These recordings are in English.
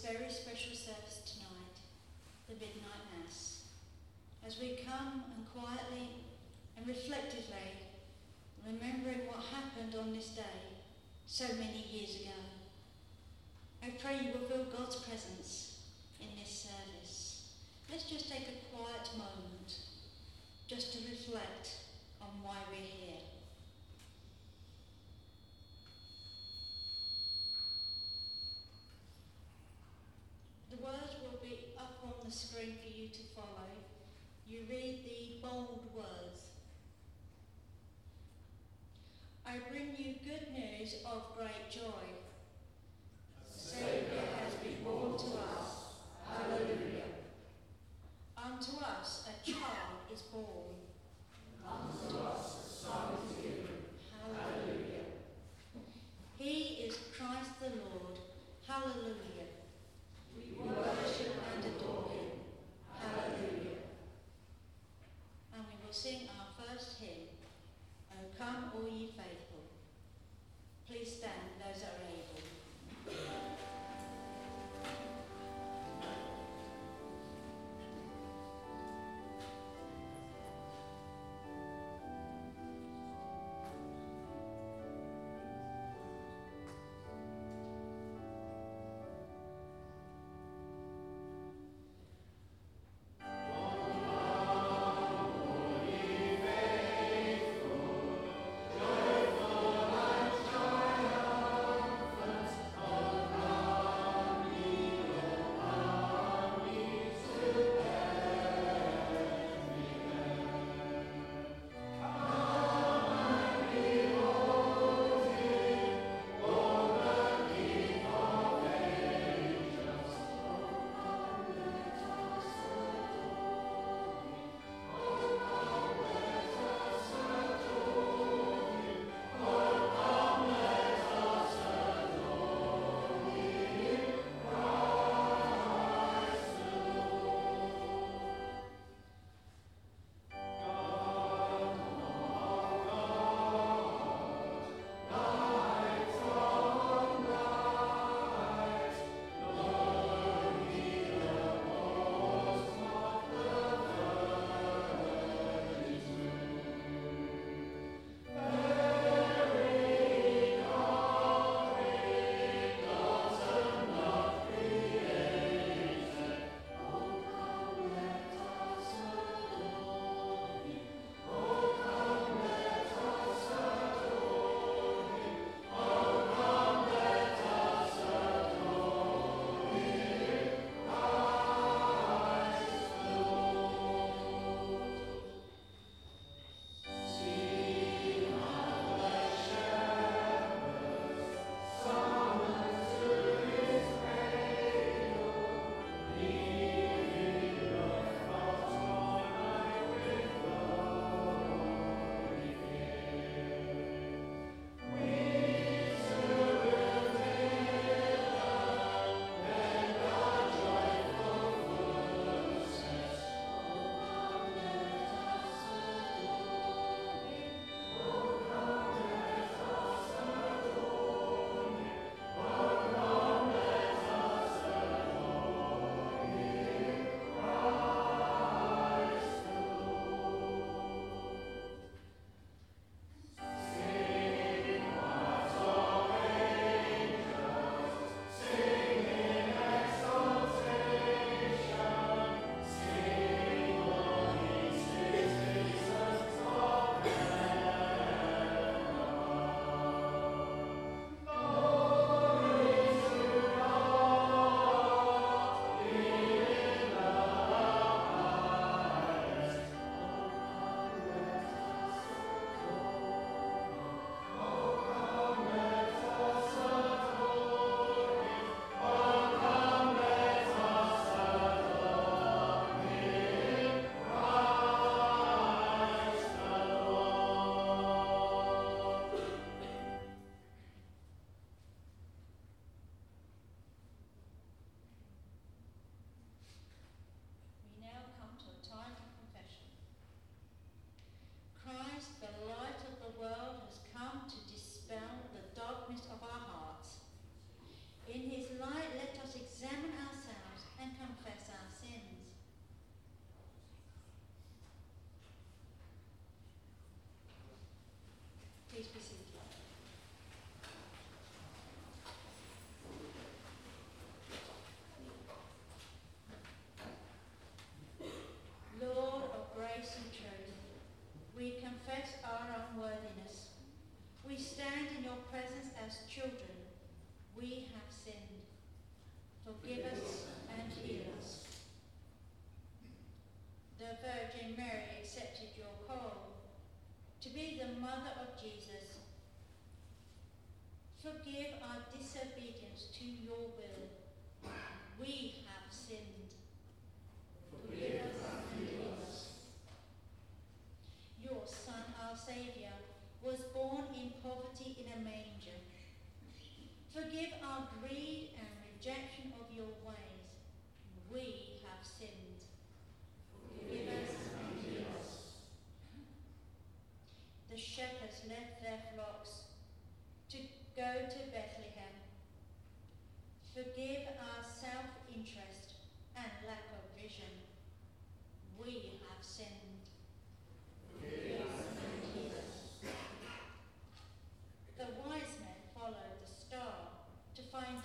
very special service tonight, the Midnight Mass, as we come and quietly and reflectively remembering what happened on this day so many years ago. I pray you will feel God's presence in this service. Let's just take a quiet moment just to reflect on why we're here. The words will be up on the screen for you to follow. You read the bold words. I bring you good news of great joy. A Saviour has been born to us. Hallelujah. Unto us a child is born. Unto us a son is given. Hallelujah. He is Christ the Lord. Hallelujah. We worship and adore him. Hallelujah. And we will sing our first hymn, O come all ye faithful. Please stand, those that are able.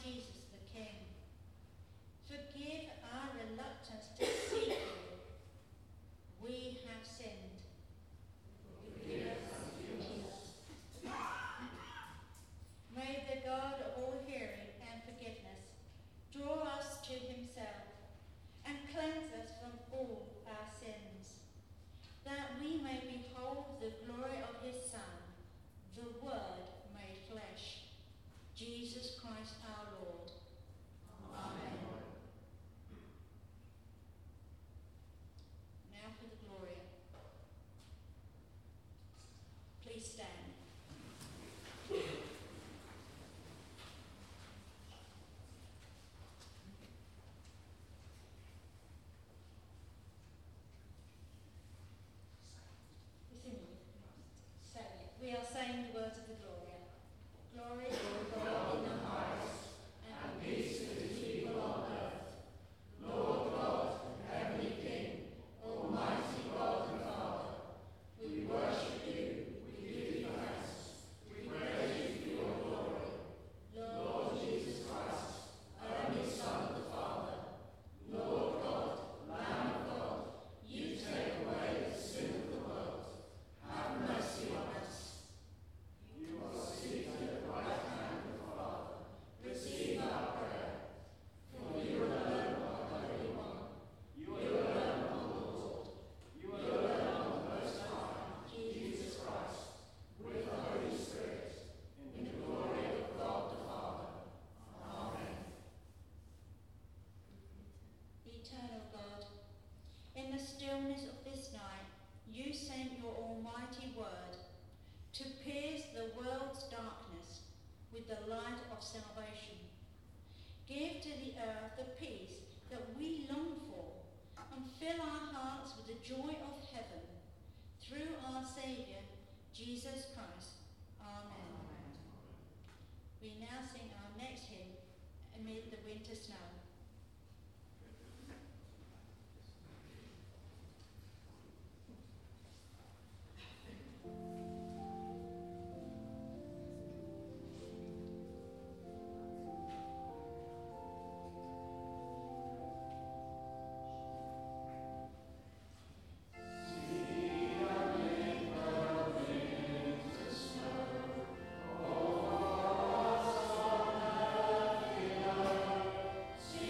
Jesus the King. Forgive our reluctance to seek you. We have sinned. Forgive us. May the God of all hearing and forgiveness draw us to himself and cleanse us from all our sins, that we may behold the glory of his Son, the Word made flesh, Jesus Christ our Lord. Amen. Now for the Gloria. Please stand. We are saying the words of the Gloria. Glory to God in the highest, and peace to his people on earth. Lord God, heavenly King, almighty God and Father, we worship you, we give you thanks, we praise you for your glory. Lord Jesus Christ, only Son of the Father, Lord God, Lamb of God, you take away the sin of the world. Have mercy on us. You are seated at the right hand of the Father. Receive our prayer. For you alone are Holy One. You alone are Lord. You alone are the Most High, Jesus Christ, with the Holy Spirit, in the glory of God the Father. Amen. Eternal God, in the stillness of this night, you sent your almighty word to pierce the world's darkness with the light of salvation. Give to the earth the peace that we long for, and fill our hearts with the joy of heaven, through our Saviour, Jesus Christ. Amen. We now sing our next hymn, Amid the Winter Snow. See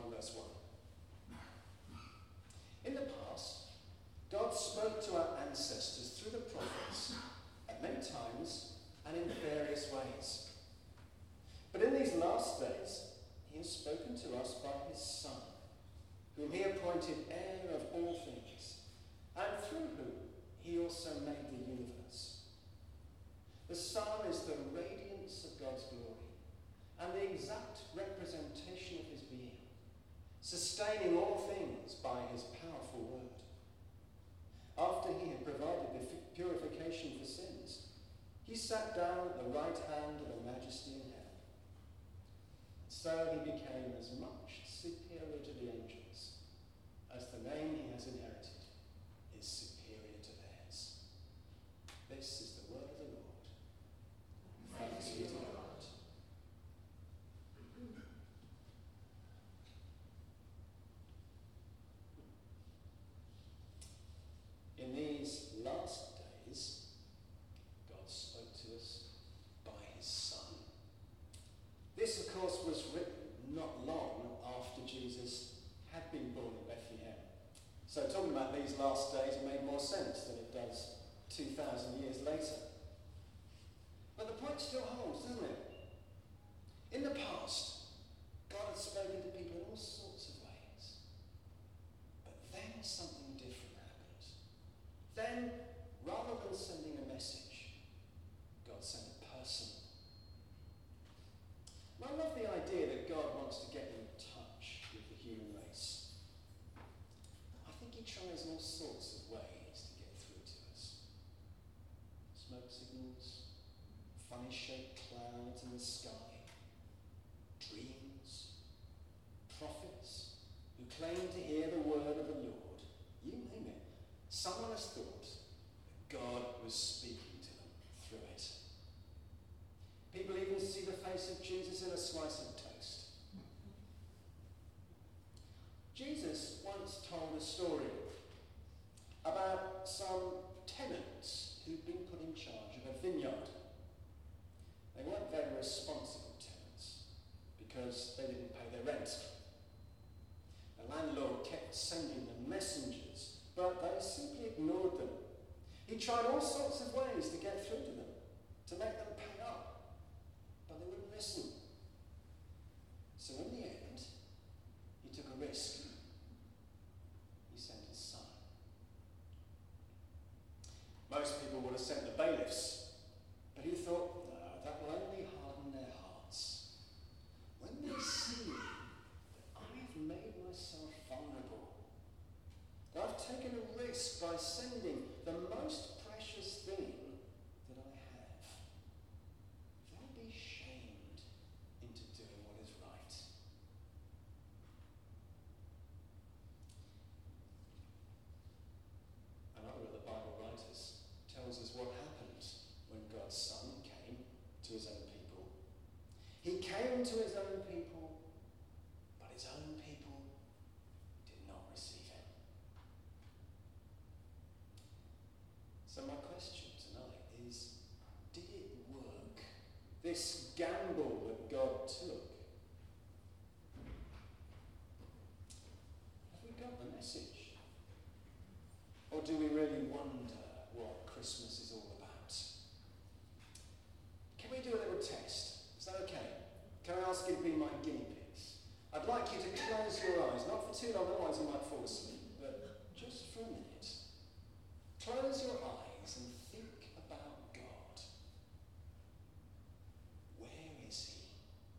verse 1. In the past, God spoke to our ancestors through the prophets at many times and in various ways. But in these last days, he has spoken to us by his Son, whom he appointed heir of all things, and through whom he also made the universe. The Son is the radiance of God's glory and the exact representation of his being, sustaining all things by his powerful word. After he had provided the purification for sins, he sat down at the right hand of the Majesty in heaven. So he became as much superior to the angels as the name he has inherited is superior to theirs. This is the word of the Lord. Thanks be to God. In these last days, God spoke to us by his Son. This, of course, was written not long after Jesus had been born in Bethlehem. So talking about these last days made more sense than it does 2,000 years later. But the point still holds, doesn't it? In the past, God had spoken to people in all sorts of ways. But then something different happened. Then, rather than sending a message, God sent a person. And I love the idea that God wants to get in touch with the human race. I think he tries all sorts of ways to get through to us. Smoke signals, funny shaped clouds in the sky, dreams, prophets who claim to hear the word of the Lord. You name it. Someone has thought that God was speaking to them through it. People even see the face of Jesus in a slice of toast. Jesus once told a story about some tenants who'd been put in charge of a vineyard. They weren't very responsible tenants because they didn't pay their rent. The landlord kept sending them messengers, but they simply ignored them. He tried all sorts of ways to get through to them, to make them pay up, but they wouldn't listen. So in the end, he took a risk. He sent his son. Most people would have sent the bailiffs, but he thought, no, that will only harden their hearts. When they see that I've made myself vulnerable, that I've taken a risk by sending the most precious thing that I have, they'll be shamed into doing what is right. Another of the Bible writers tells us what happened when God's Son came to his own people. He came to his own people, but his own people did not receive him. So my question tonight is, did it work? This gamble that God took. Have we got the message? Or do we really wonder what Christmas is all about? Can we do a little test? Is that okay? Can I ask you to be my guinea pigs? I'd like you to close your eyes, not for too long, otherwise you might fall asleep, but just for a minute. Close your eyes and think about God. Where is he?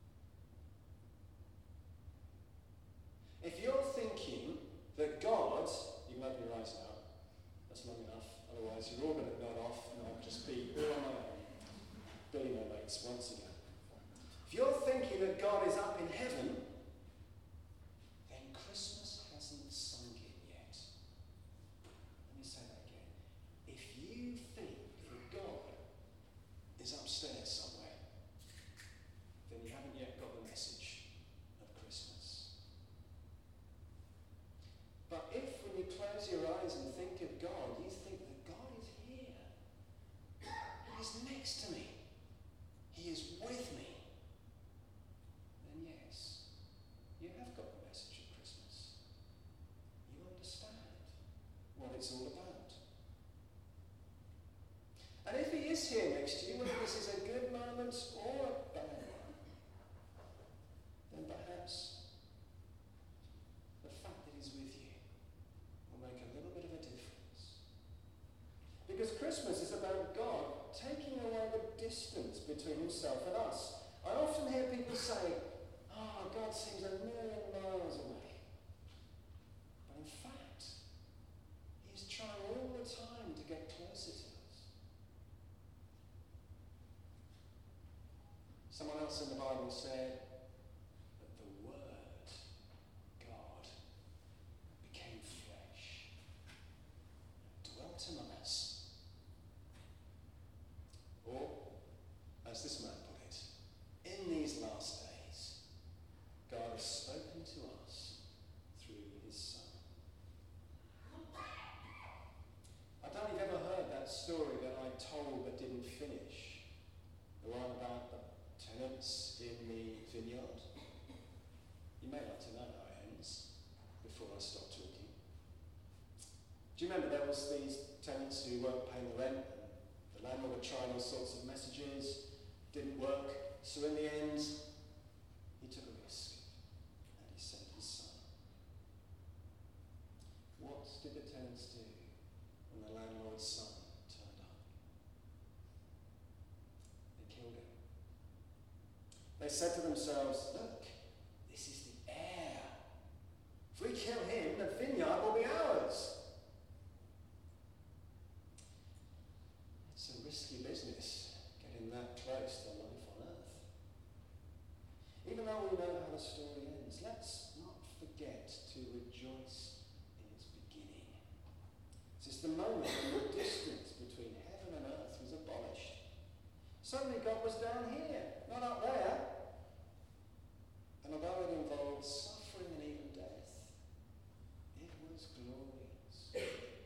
If you're thinking that God, you can open your eyes now, that's long enough, otherwise you're all going to nod off and I'll just be all on my own. Billy my mates once again. If you're thinking that God is up in heaven, then Christmas hasn't sunk in yet. Let me say that again. If you think that God is upstairs somewhere, then you haven't yet got the message of Christmas. But if when you close your eyes and think of God, you think that God is here, he's next to me, he is with me, then yes, you have got the message of else in the Bible said that the Word, God, became flesh and dwelt among us. Or, as this man put it, in these last days, God has spoken to us through his Son. I don't know if you've ever heard that story that I told but didn't finish. The one about the tenants in the vineyard. You may like to know how it ends before I stop talking. Do you remember there was these tenants who weren't paying the rent and the landlord had tried all sorts of messages, didn't work, so in the end he took a risk and he sent his son. What did the tenants do when the landlord's son turned up? They killed him. They said to themselves, look, this is the heir. If we kill him, the vineyard will be ours. It's a risky business, getting that close to life on earth. Even though we know how the story ends, let's not forget to rejoice in its beginning. This is the moment when the distance between heaven and earth was abolished. Suddenly God was down here, not up there. And although it involved suffering and even death, it was glorious.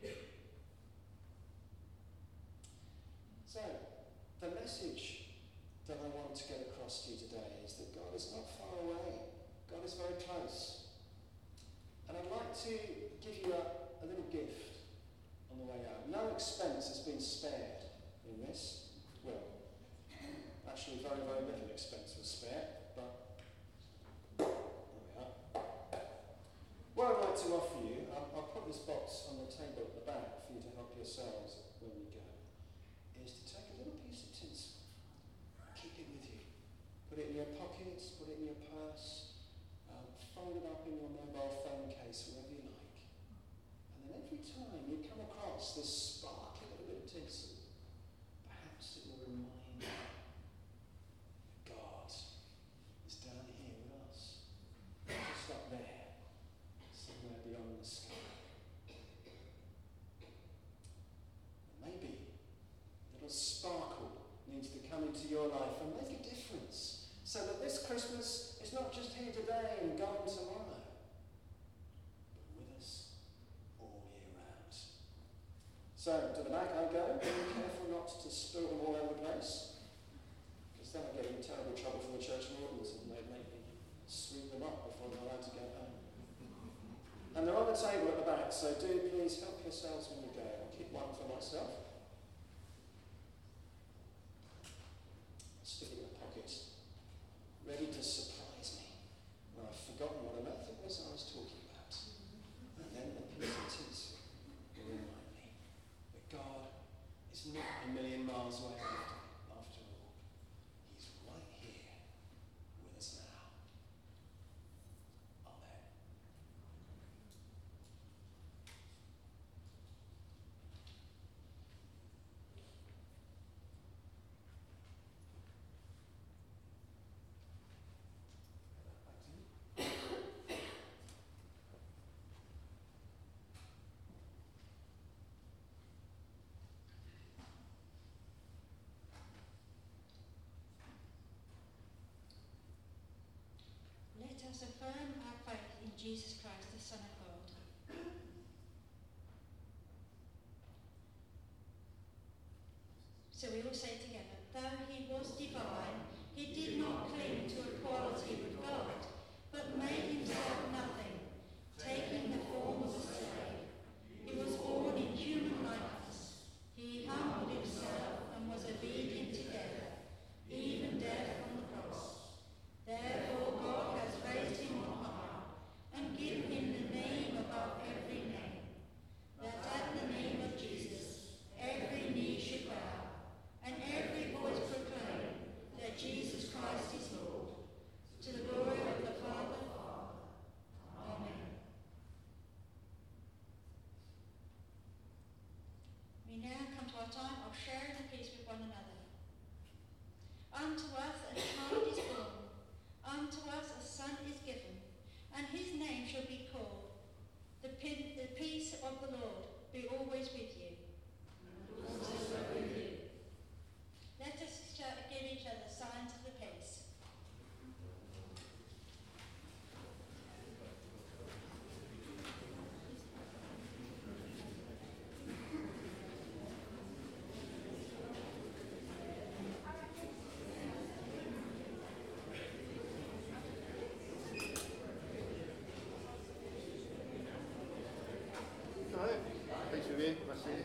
So, the message that I want to get across to you today is that God is not far away. God is very close. And I'd like to give you a little gift on the way out. No expense has been spared in this. Well, actually very, very little expense was spared, but there we are. What I'd like to offer you, I'll put this box on the table at the back for you to help yourselves when you go, is to take a little piece of tinsel, keep it with you, put it in your pockets, put it in your purse, fold it up in your mobile phone case, wherever you like. And then every time you come across this sparkly little bit of tinsel, perhaps it will remind you that God is down here with us, just up there, somewhere beyond the sky. And maybe a little sparkle needs to come into your life and make a difference, so that this Christmas is not just here today and gone tomorrow, but with us all year round. So, to the back I go, being careful not to spill them all over the place, because then I get in terrible trouble from the church wardens and they make me sweep them up before they're allowed to go home. And they're on the table at the back, so do please help yourselves when you go. I'll keep one for myself. Stick it in my pocket, ready to surprise me when I've forgotten what on earth it was I was talking about. And then the piece of tinsel will remind me that God is not a million miles away after all. He's right here with us now. Amen. Let us affirm our faith in Jesus Christ, the Son of God. So we all say together, though he was divine, he did not cling to equality with God, but made himself nothing, taking the form of a slave. He was born in human likeness. He humbled himself and was obedient to death, even death on the cross. Therefore God has raised him on high and given him the name above every name, that at the name of Jesus every knee should bow and every voice proclaim Merci. Merci.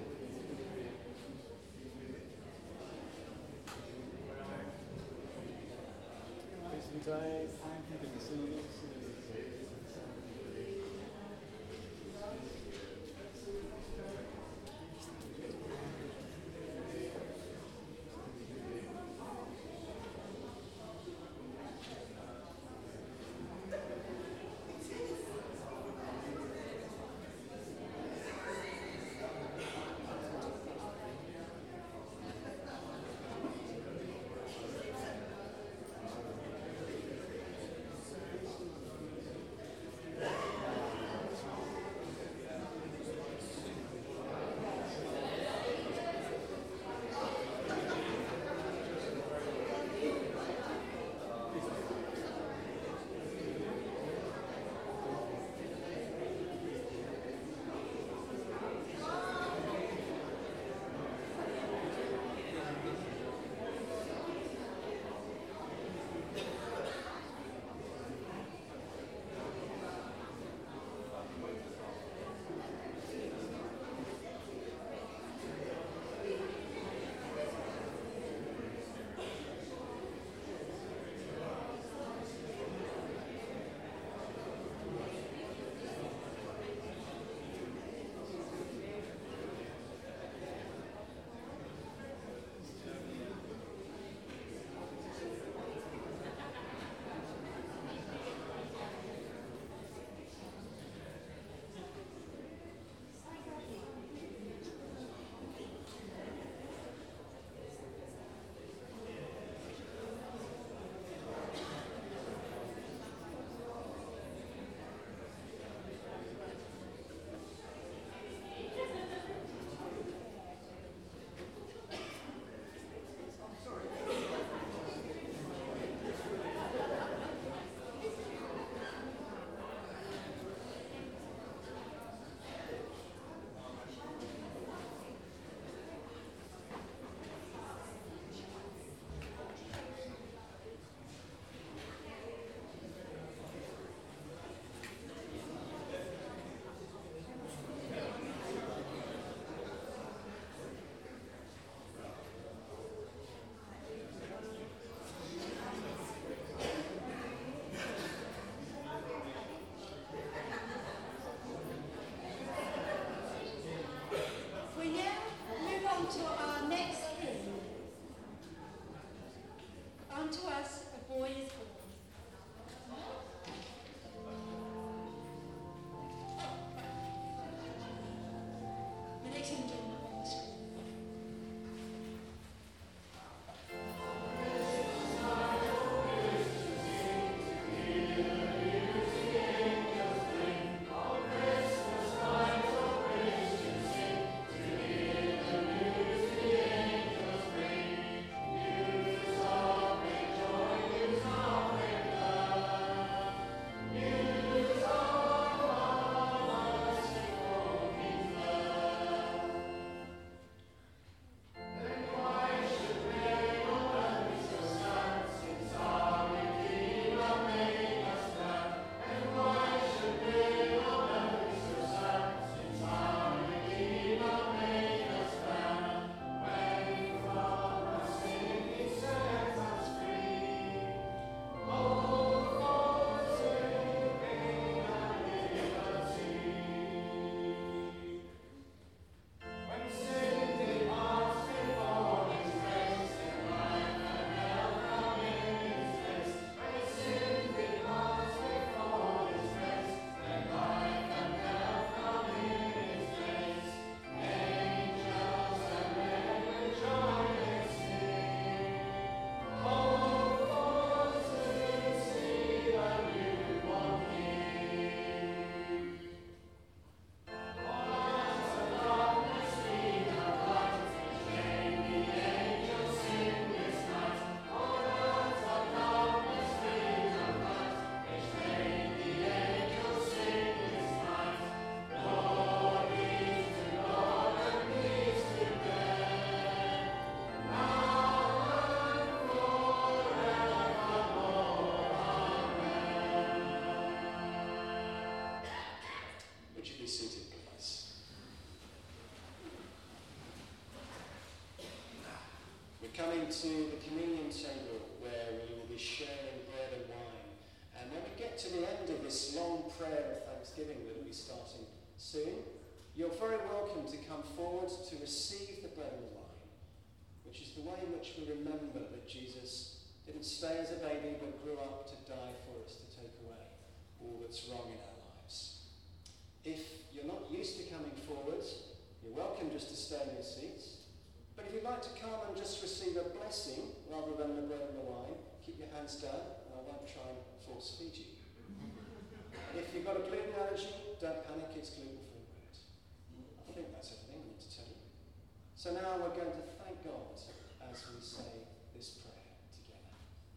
coming to the communion table where we will be sharing bread and wine. And when we get to the end of this long prayer of thanksgiving that will be starting soon, you're very welcome to come forward to receive the bread and the wine, which is the way in which we remember that Jesus didn't stay as a baby but grew up to die for us, to take away all that's wrong in our lives. If you're not used to coming forward, you're welcome just to stay in your seats. But if you'd like to come and just receive a blessing rather than the bread and the wine, keep your hands down and I won't try and force feed you. And if you've got a gluten allergy, don't panic, it's gluten-free bread. I think that's everything I need to tell you. So now we're going to thank God as we say this prayer together.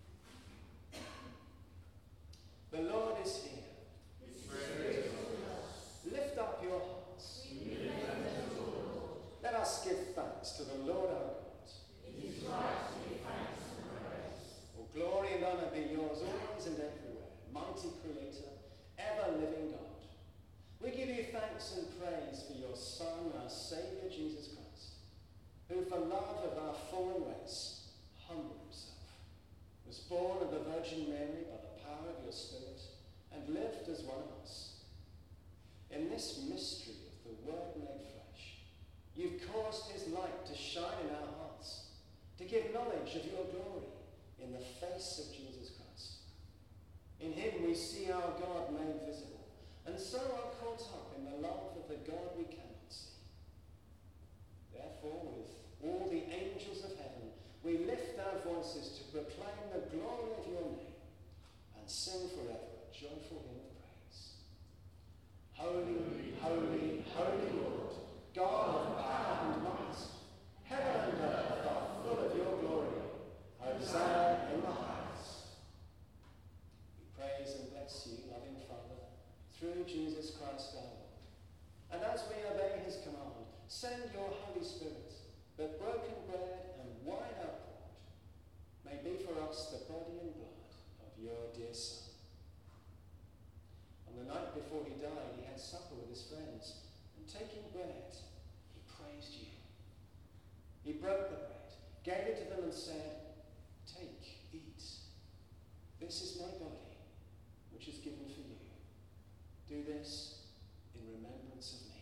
The Lord is here. His Spirit is with us. Lift up your hearts. We lift them to the Lord. Let us give thanks to the Lord our God. It is right to give thanks and praise. All glory and honour be yours always and everywhere, mighty Creator, ever-living God. We give you thanks and praise for your Son, our Saviour, Jesus Christ, who for love of our fallen race humbled himself, was born of the Virgin Mary by the power of your Spirit, and lived as one of us. In this mystery of the Word made flesh, you've caused his light to shine in our hearts, to give knowledge of your glory in the face of Jesus Christ. In him we see our God made visible, and so are caught up in the love of the God we cannot see. Therefore, with all the angels of heaven, we lift our voices to proclaim the glory of your name and sing forever a joyful hymn of praise. Holy, holy, holy Lord, God of power and might, heaven and earth are full of your glory. Hosanna in the highest. We praise and bless you, loving Father, through Jesus Christ our Lord. And as we obey his command, send your Holy Spirit, that broken bread and wine outpoured may be for us the body and blood of your dear Son. On the night before he died, he had supper with his friends, and taking bread, he praised you. He broke the bread, gave it to them and said, "Take, eat. This is my body, which is given for you. Do this in remembrance of me."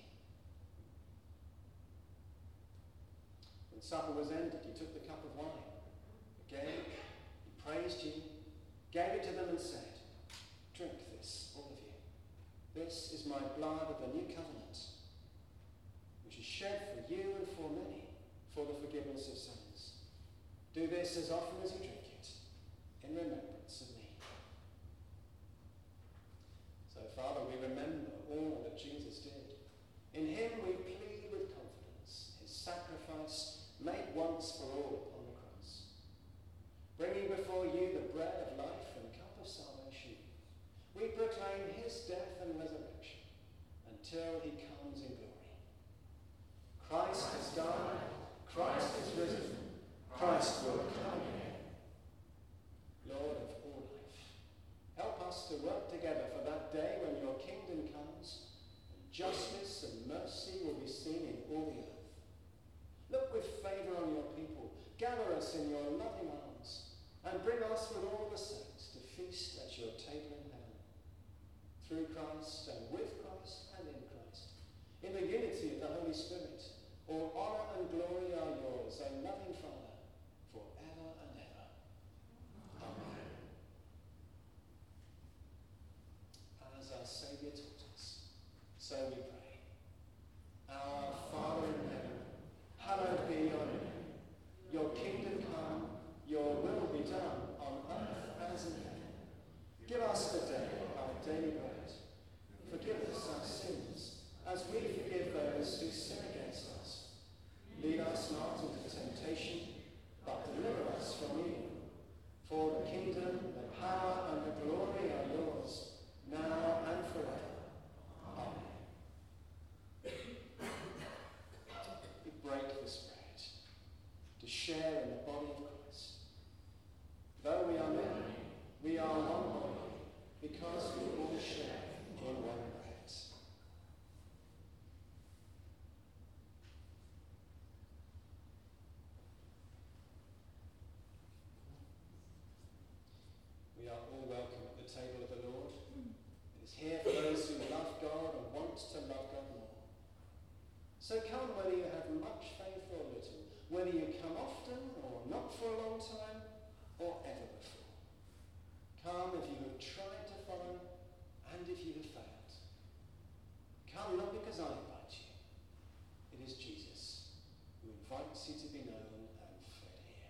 When supper was ended, he took the cup of wine. Again, he praised you, gave it to them and said, "Drink this, all of you. This is my blood of the new covenant, which is shed for you and for many for the forgiveness of sins. Do this as often as you drink it, in remembrance of me." So, Father, we remember all that Jesus did. In him we plead with confidence his sacrifice made once for all upon the cross. Bringing before you the bread of life and cup of salvation, we proclaim his death and resurrection until he comes in glory. Christ has died, Christ is risen, Christ will come again. Lord of all life, help us to work together for that day when your kingdom comes and justice and mercy will be seen in all the earth. Look with favour on your people, gather us in your loving arms, and bring us with all the saints to feast at your table in heaven. Through Christ and with Christ and in Christ, in the unity of the Holy Spirit, all honour and glory are yours, O loving Father, forever and ever. Amen. As our Saviour taught us, so we pray. Our Father in heaven, hallowed be your name. Your kingdom come, your will be done on earth as in heaven. Give us today our daily bread. Forgive us our sins, as we forgive those who sin against us. Lead us not into temptation, So come whether you have much faith or little, whether you come often or not for a long time, or ever before. Come if you have tried to follow, and if you have failed. Come not because I invite you. It is Jesus who invites you to be known and fed here.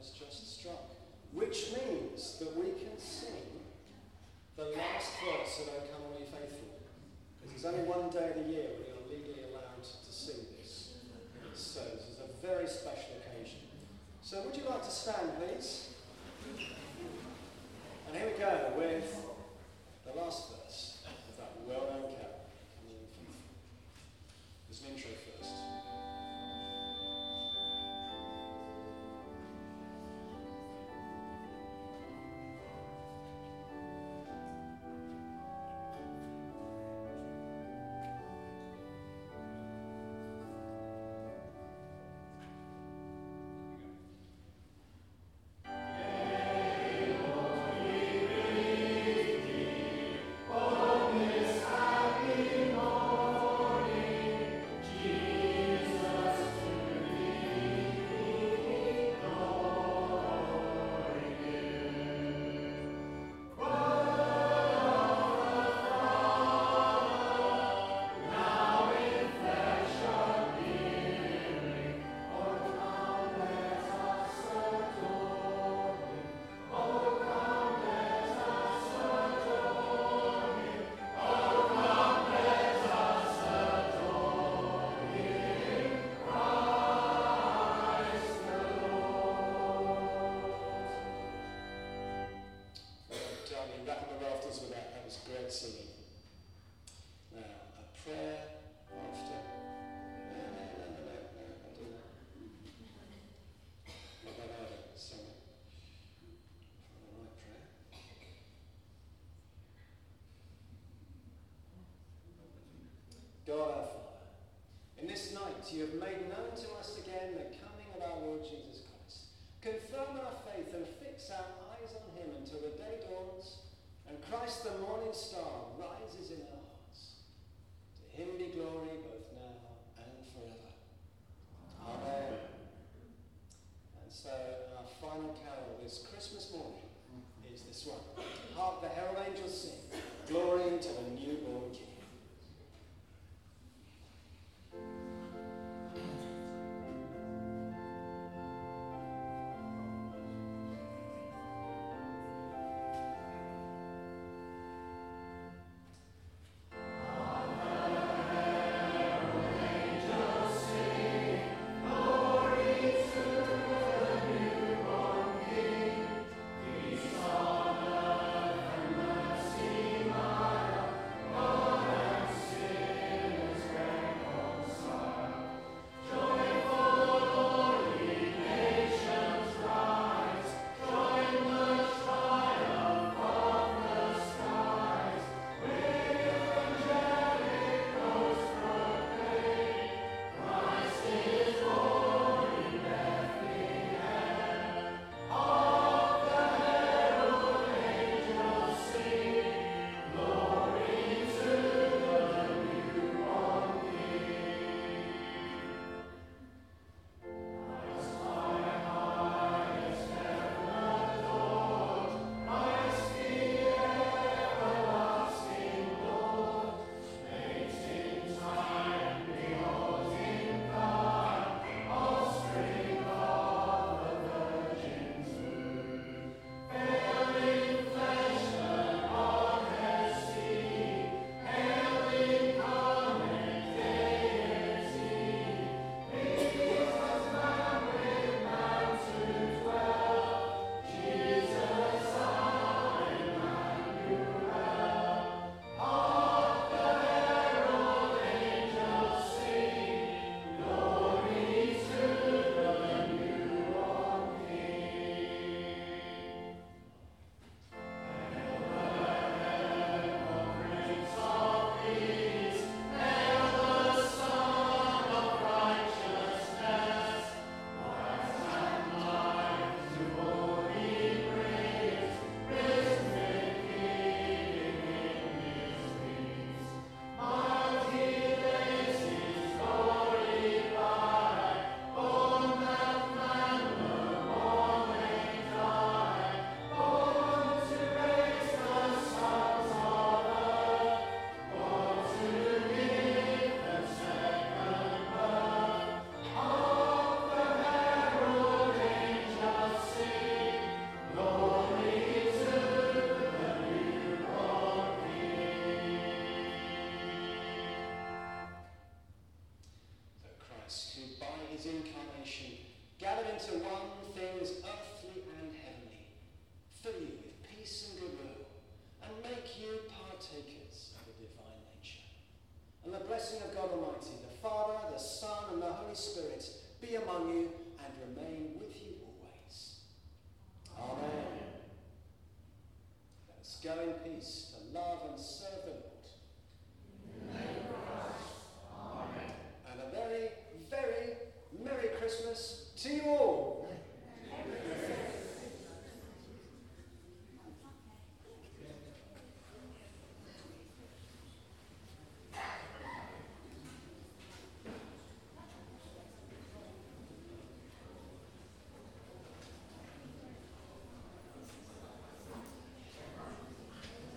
has just struck, which means that we can sing the last verse of O Come All Ye Faithful. Because there's only one day of the year we are legally allowed to sing this. So this is a very special occasion. So would you like to stand, please? And here we go with the last verse of that well-known carol, Come All Ye Faithful. There's an intro first. Great singing. Now, a prayer after. No, I'll do that. Not that either, sing it. For the right prayer. God our Father, in this night you have made known to us again the coming of our Lord Jesus Christ. Confirm our faith and fix our eyes on him until the day dawns and Christ the morning star rises in our hearts. To him be glory both now and forever. Amen. And so our final carol this Christmas morning is this one. Hark the herald angels sing, glory to the newborn King. his incarnation, gathered into one things earthly and heavenly, fill you with peace and goodwill, and make you partakers of the divine nature. And the blessing of God Almighty, the Father, the Son, and the Holy Spirit be among you and remain with you